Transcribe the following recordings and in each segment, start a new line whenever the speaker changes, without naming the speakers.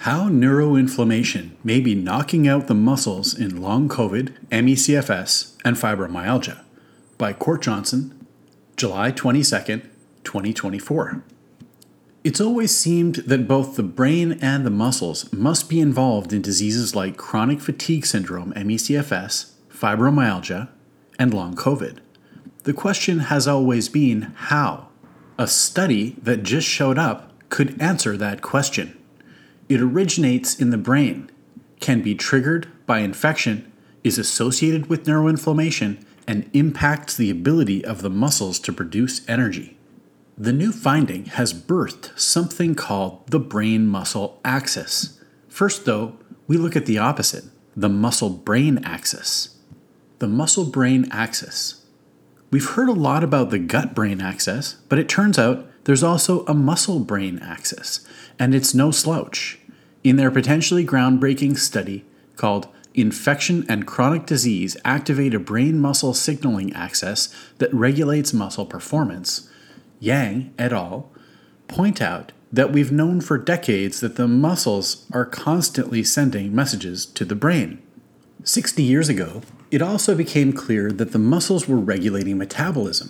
How neuroinflammation may be knocking out the muscles in long COVID, ME/CFS, and fibromyalgia by Court Johnson, July 22nd, 2024. It's always seemed that both the brain and the muscles must be involved in diseases like chronic fatigue syndrome, ME/CFS, fibromyalgia, and long COVID. The question has always been how. A study that just showed up could answer that question. It originates in the brain, can be triggered by infection, is associated with neuroinflammation, and impacts the ability of the muscles to produce energy. The new finding has birthed something called the brain-muscle axis. First, though, we look at the opposite, the muscle-brain axis. The muscle-brain axis. We've heard a lot about the gut-brain axis, but it turns out there's also a muscle-brain axis, and it's no slouch. In their potentially groundbreaking study called Infection and Chronic Disease Activate a Brain-Muscle Signaling Axis that Regulates Muscle Performance, Yang et al. Point out that we've known for decades that the muscles are constantly sending messages to the brain. 60 years ago, it also became clear that the muscles were regulating metabolism.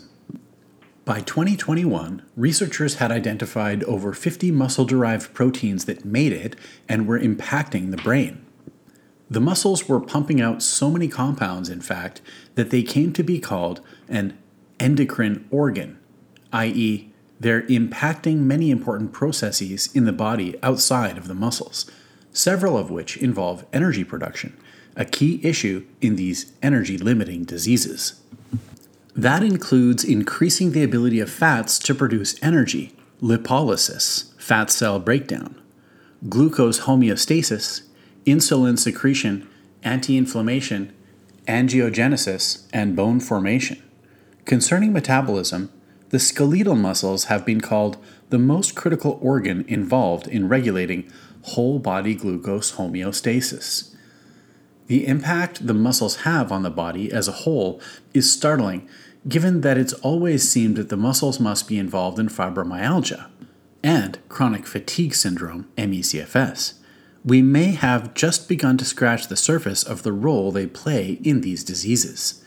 By 2021, researchers had identified over 50 muscle-derived proteins that made it and were impacting the brain. The muscles were pumping out so many compounds, in fact, that they came to be called an endocrine organ, i.e., they're impacting many important processes in the body outside of the muscles, several of which involve energy production, a key issue in these energy-limiting diseases. That includes increasing the ability of fats to produce energy, lipolysis, fat cell breakdown, glucose homeostasis, insulin secretion, anti-inflammation, angiogenesis, and bone formation. Concerning metabolism, the skeletal muscles have been called the most critical organ involved in regulating whole-body glucose homeostasis. The impact the muscles have on the body as a whole is startling, given that it's always seemed that the muscles must be involved in fibromyalgia and chronic fatigue syndrome, ME/CFS. We may have just begun to scratch the surface of the role they play in these diseases.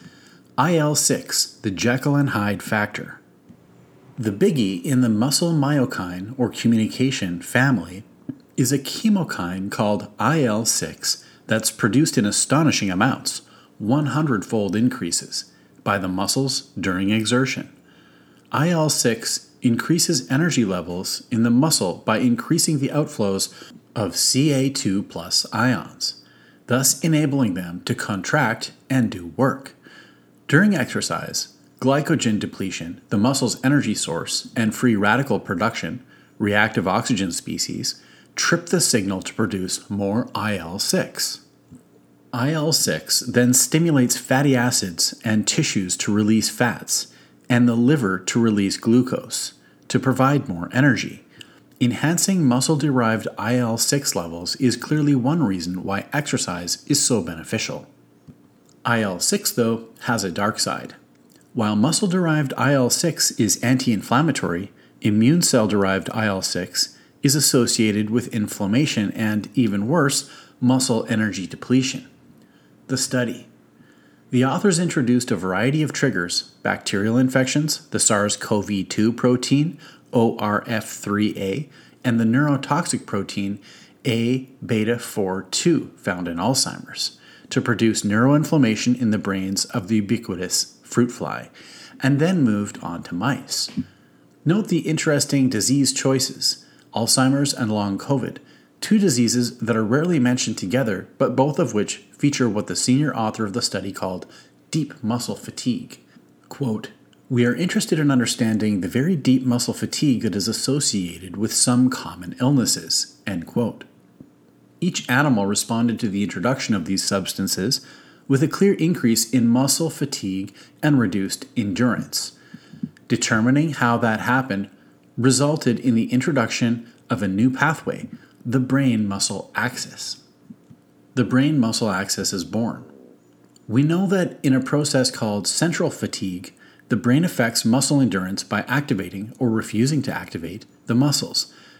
IL-6, the Jekyll and Hyde factor. The biggie in the muscle myokine or communication family is a chemokine called IL-6 that's produced in astonishing amounts, 100-fold increases, by the muscles during exertion. IL-6 increases energy levels in the muscle by increasing the outflows of Ca2+ ions, thus enabling them to contract and do work. During exercise, glycogen depletion, the muscle's energy source, and free radical production, reactive oxygen species, trip the signal to produce more IL-6. IL-6 then stimulates fatty acids and tissues to release fats, and the liver to release glucose, to provide more energy. Enhancing muscle-derived IL-6 levels is clearly one reason why exercise is so beneficial. IL-6, though, has a dark side. While muscle-derived IL-6 is anti-inflammatory, immune cell-derived IL-6 is associated with inflammation and, even worse, muscle energy depletion. The study. The authors introduced a variety of triggers: bacterial infections, the SARS-CoV-2 protein, ORF3A, and the neurotoxic protein A-beta-4-2 found in Alzheimer's, to produce neuroinflammation in the brains of the ubiquitous fruit fly, and then moved on to mice. Note the interesting disease choices: Alzheimer's and long COVID, two diseases that are rarely mentioned together, but both of which feature what the senior author of the study called deep muscle fatigue. Quote, "We are interested in understanding the very deep muscle fatigue that is associated with some common illnesses." End quote. Each animal responded to the introduction of these substances with a clear increase in muscle fatigue and reduced endurance. Determining how that happened resulted in the introduction of a new pathway, the brain-muscle axis. The brain-muscle axis is born. We know that in a process called central fatigue, the brain affects muscle endurance by activating or refusing to activate the muscles,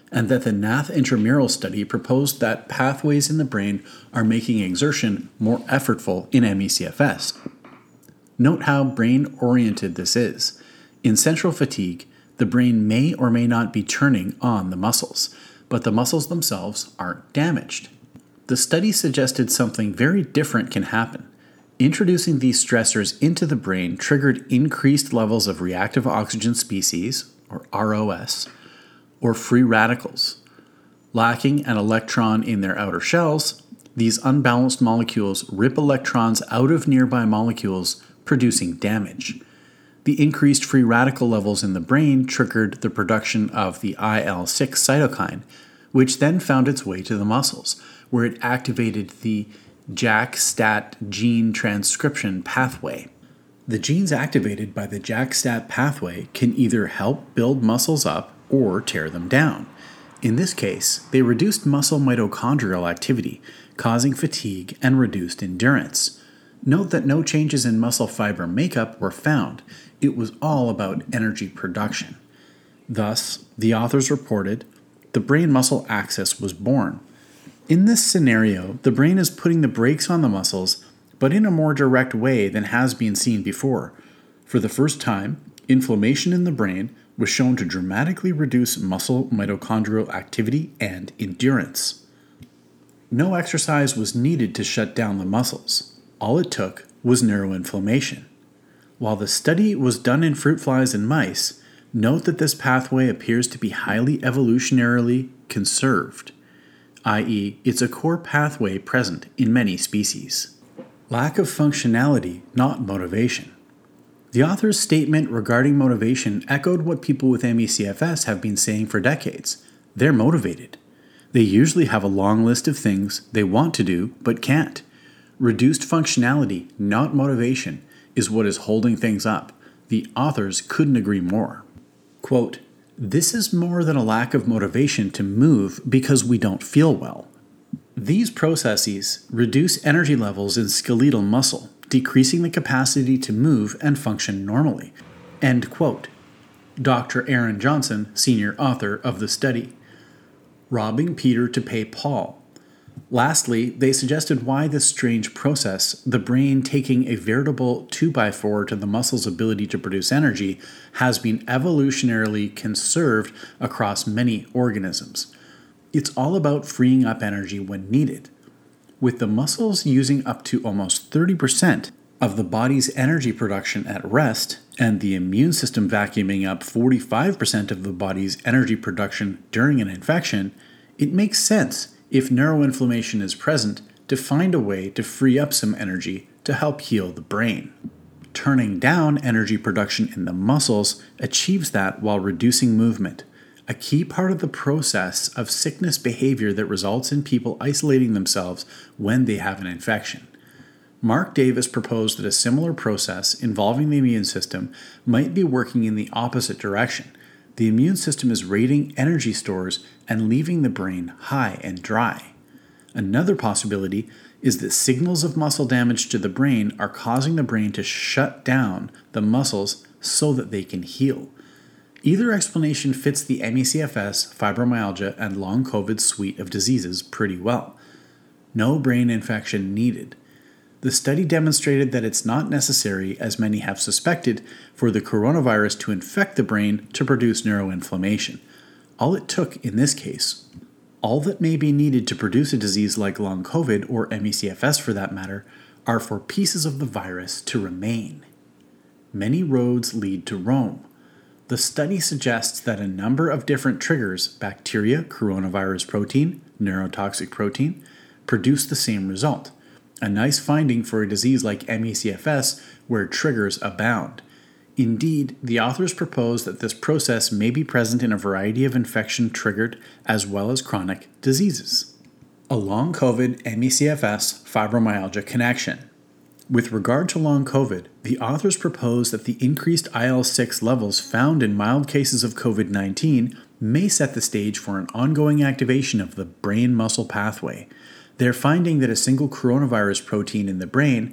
and that the NATH intramural study proposed that pathways in the brain are making exertion more effortful in ME/CFS. Note how brain-oriented this is. In central fatigue, the brain may or may not be turning on the muscles, but the muscles themselves aren't damaged. The study suggested something very different can happen. Introducing these stressors into the brain triggered increased levels of reactive oxygen species, or ROS, or free radicals. Lacking an electron in their outer shells, these unbalanced molecules rip electrons out of nearby molecules, producing damage. The increased free radical levels in the brain triggered the production of the IL-6 cytokine, which then found its way to the muscles, where it activated the JAK-STAT gene transcription pathway. The genes activated by the JAK-STAT pathway can either help build muscles up or tear them down. In this case, they reduced muscle mitochondrial activity, causing fatigue and reduced endurance. Note that no changes in muscle fiber makeup were found. It was all about energy production. Thus, the authors reported, the brain-muscle axis was born. In this scenario, the brain is putting the brakes on the muscles, but in a more direct way than has been seen before. For the first time, inflammation in the brain was shown to dramatically reduce muscle mitochondrial activity and endurance. No exercise was needed to shut down the muscles. All it took was neuroinflammation. While the study was done in fruit flies and mice, note that this pathway appears to be highly evolutionarily conserved, i.e., it's a core pathway present in many species. Lack of functionality, not motivation. The author's statement regarding motivation echoed what people with ME/CFS have been saying for decades. They're motivated. They usually have a long list of things they want to do but can't. Reduced functionality, not motivation, is what is holding things up. The authors couldn't agree more. Quote, "This is more than a lack of motivation to move because we don't feel well. These processes reduce energy levels in skeletal muscle, decreasing the capacity to move and function normally." End quote. Dr. Aaron Johnson, senior author of the study. Robbing Peter to pay Paul. Lastly, they suggested why this strange process, the brain taking a veritable 2x4 to the muscle's ability to produce energy, has been evolutionarily conserved across many organisms. It's all about freeing up energy when needed. With the muscles using up to almost 30% of the body's energy production at rest, and the immune system vacuuming up 45% of the body's energy production during an infection, it makes sense, if neuroinflammation is present, to find a way to free up some energy to help heal the brain. Turning down energy production in the muscles achieves that while reducing movement, a key part of the process of sickness behavior that results in people isolating themselves when they have an infection. Mark Davis proposed that a similar process involving the immune system might be working in the opposite direction. The immune system is raiding energy stores and leaving the brain high and dry. Another possibility is that signals of muscle damage to the brain are causing the brain to shut down the muscles so that they can heal. Either explanation fits the ME/CFS, fibromyalgia, and long COVID suite of diseases pretty well. No brain infection needed. The study demonstrated that it's not necessary, as many have suspected, for the coronavirus to infect the brain to produce neuroinflammation. All it took in this case, all that may be needed to produce a disease like long COVID, or ME/CFS for that matter, are for pieces of the virus to remain. Many roads lead to Rome. The study suggests that a number of different triggers, bacteria, coronavirus protein, neurotoxic protein, produce the same result. A nice finding for a disease like ME/CFS where triggers abound. Indeed, the authors propose that this process may be present in a variety of infection-triggered as well as chronic diseases. A long COVID ME/CFS fibromyalgia connection. With regard to long COVID, the authors propose that the increased IL-6 levels found in mild cases of COVID-19 may set the stage for an ongoing activation of the brain-muscle pathway. They're finding that a single coronavirus protein in the brain,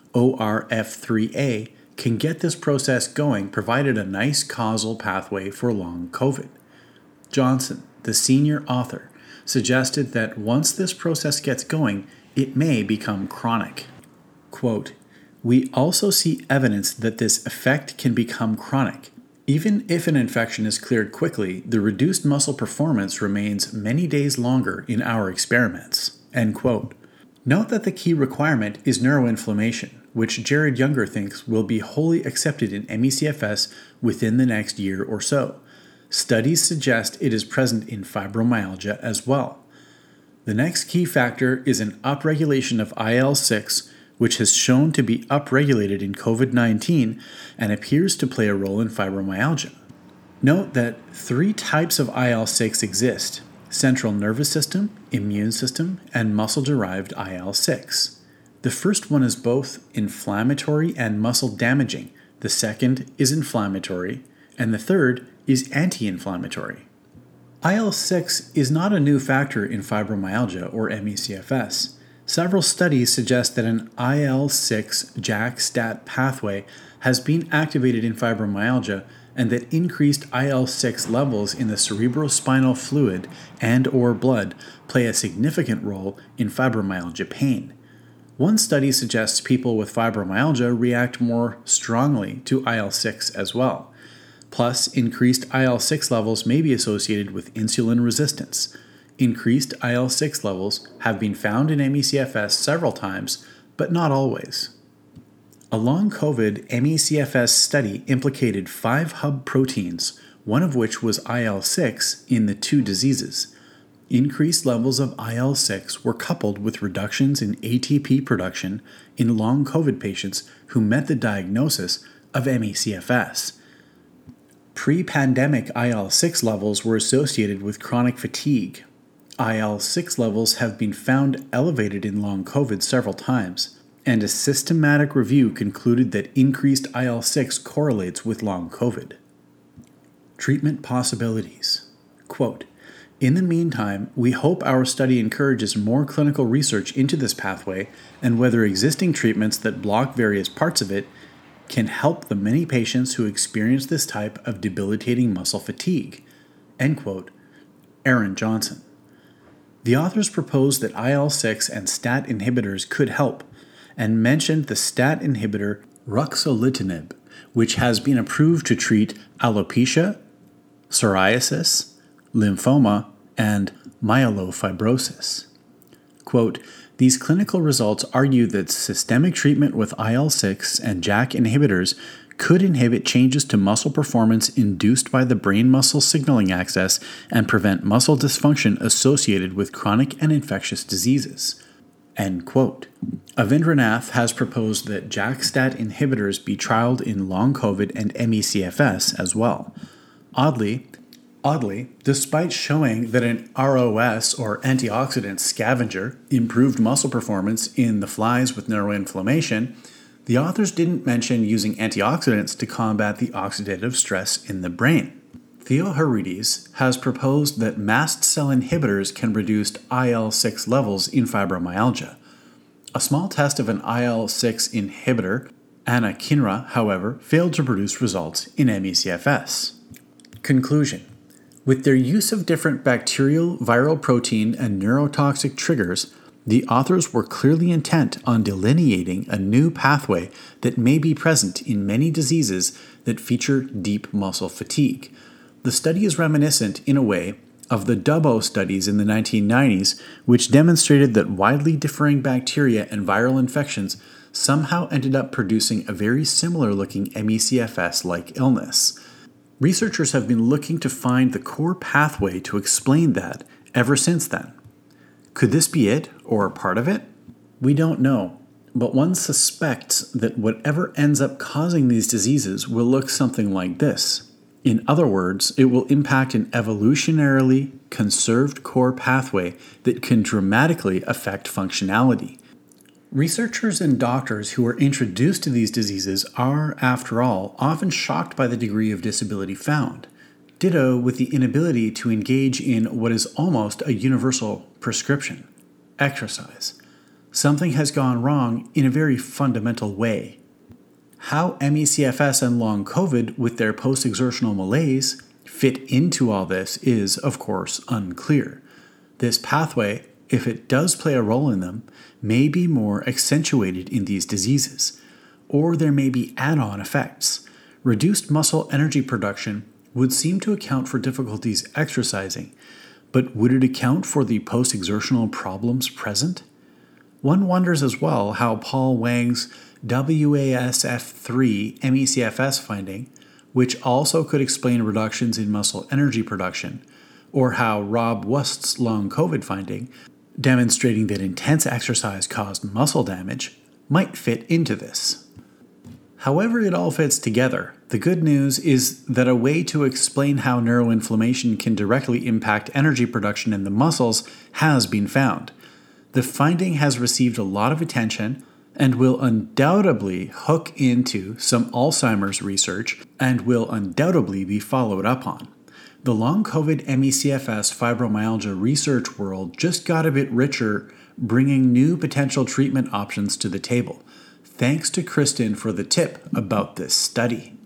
ORF3A, can get this process going, provided a nice causal pathway for long COVID. Johnson, the senior author, suggested that once this process gets going, it may become chronic. Quote, "We also see evidence that this effect can become chronic. Even if an infection is cleared quickly, the reduced muscle performance remains many days longer in our experiments." End quote. Note that the key requirement is neuroinflammation, which Jared Younger thinks will be wholly accepted in ME/CFS within the next year or so. Studies suggest it is present in fibromyalgia as well. The next key factor is an upregulation of IL-6, which has shown to be upregulated in COVID-19 and appears to play a role in fibromyalgia. Note that 3 types of IL-6 exist: central nervous system, immune system, and muscle-derived IL-6. The first one is both inflammatory and muscle damaging, the second is inflammatory, and the third is anti-inflammatory. IL-6 is not a new factor in fibromyalgia or ME/CFS. Several studies suggest that an IL-6 JAK-STAT pathway has been activated in fibromyalgia and that increased IL-6 levels in the cerebrospinal fluid and/or blood play a significant role in fibromyalgia pain. One study suggests people with fibromyalgia react more strongly to IL-6 as well. Plus, increased IL-6 levels may be associated with insulin resistance. Increased IL-6 levels have been found in ME/CFS several times, but not always. A long COVID ME/CFS study implicated 5 hub proteins, one of which was IL-6, in the 2 diseases. Increased levels of IL-6 were coupled with reductions in ATP production in long COVID patients who met the diagnosis of ME/CFS. Pre-pandemic IL-6 levels were associated with chronic fatigue. IL-6 levels have been found elevated in long COVID several times, and a systematic review concluded that increased IL-6 correlates with long COVID. Treatment possibilities. Quote, "In the meantime, we hope our study encourages more clinical research into this pathway and whether existing treatments that block various parts of it can help the many patients who experience this type of debilitating muscle fatigue." End quote. Aaron Johnson. The authors proposed that IL-6 and STAT inhibitors could help, and mentioned the STAT inhibitor ruxolitinib, which has been approved to treat alopecia, psoriasis, lymphoma, and myelofibrosis. Quote, "These clinical results argue that systemic treatment with IL-6 and JAK inhibitors could inhibit changes to muscle performance induced by the brain-muscle signaling axis and prevent muscle dysfunction associated with chronic and infectious diseases." End quote. Avindranath has proposed that JAK-STAT inhibitors be trialed in long COVID and ME/CFS as well. Oddly, despite showing that an ROS or antioxidant scavenger improved muscle performance in the flies with neuroinflammation, the authors didn't mention using antioxidants to combat the oxidative stress in the brain. Theoharides has proposed that mast cell inhibitors can reduce IL-6 levels in fibromyalgia. A small test of an IL-6 inhibitor, anakinra, however, failed to produce results in ME/CFS. Conclusion. With their use of different bacterial, viral protein, and neurotoxic triggers, the authors were clearly intent on delineating a new pathway that may be present in many diseases that feature deep muscle fatigue. The study is reminiscent, in a way, of the Dubbo studies in the 1990s, which demonstrated that widely differing bacteria and viral infections somehow ended up producing a very similar-looking ME/CFS-like illness. Researchers have been looking to find the core pathway to explain that ever since then. Could this be it, or part of it? We don't know, but one suspects that whatever ends up causing these diseases will look something like this. In other words, it will impact an evolutionarily conserved core pathway that can dramatically affect functionality. Researchers and doctors who are introduced to these diseases are, after all, often shocked by the degree of disability found. Ditto with the inability to engage in what is almost a universal prescription: exercise. Something has gone wrong in a very fundamental way. How ME/CFS and long COVID, with their post-exertional malaise, fit into all this is, of course, unclear. This pathway, if it does play a role in them, may be more accentuated in these diseases, or there may be add-on effects. Reduced muscle energy production would seem to account for difficulties exercising, but would it account for the post-exertional problems present? One wonders as well how Paul Wang's WASF3 MECFS finding, which also could explain reductions in muscle energy production, or how Rob Wust's long COVID finding, demonstrating that intense exercise caused muscle damage, might fit into this. However it all fits together, the good news is that a way to explain how neuroinflammation can directly impact energy production in the muscles has been found. The finding has received a lot of attention and will undoubtedly hook into some Alzheimer's research and will undoubtedly be followed up on. The long COVID MECFS fibromyalgia research world just got a bit richer, bringing new potential treatment options to the table. Thanks to Kristen for the tip about this study.